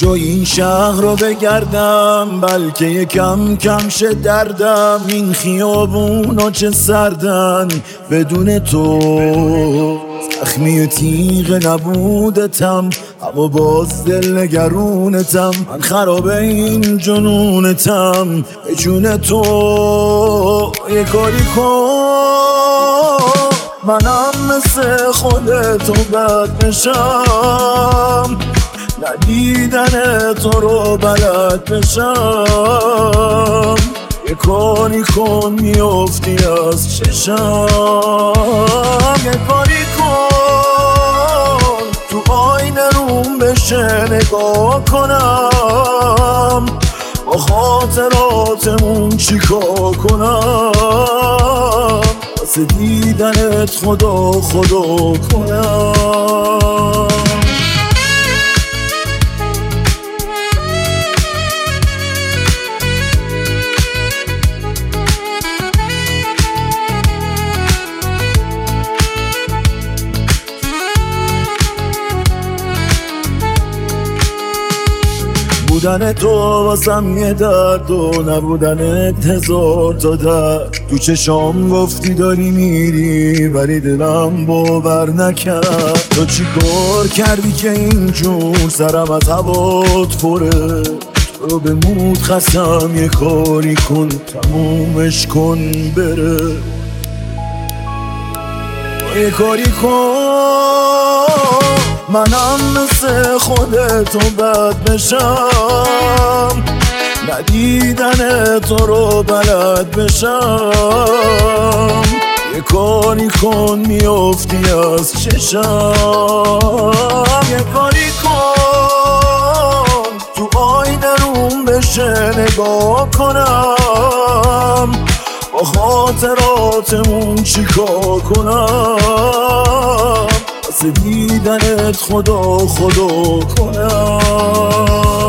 جای این شهر رو بگردم، بلکه یکم کم شه دردم. این خیابونا چه سردن بدون تو، زخمی تیغ نبودتم اما باز دل نگرونتم. من خرابه این جنونتم، به جون تو یه کاری کن. منم مثل خودتو بد بشم، ندیدن تو رو بلد بشم. یه کاری کن میافتی از چشم، یه کاری کن تو آینه روم بشه نگاه کنم. با خاطراتمون چیکار کنم، واسه دیدنت خدا کنم. بودن تو واسم یه درد و نبودنت هزار تا درد. تو چشام گفتی داری میری ولی دلم باور نکرد. تو چی کار کردی که اینجور سرم از هوات پره؟ تو رو به مود خستم، یه کاری کن تمومش کن بره. یه کاری کن منم مثل خودتو بد بشم، ندیدن تو رو بلد بشم. یه کاری کن میافتی از چشم، یه کاری کن تو آینه روم بشه نگاه کنم. با خاطراتمون چیکار کنم، واسه دیدنت خدا کنم.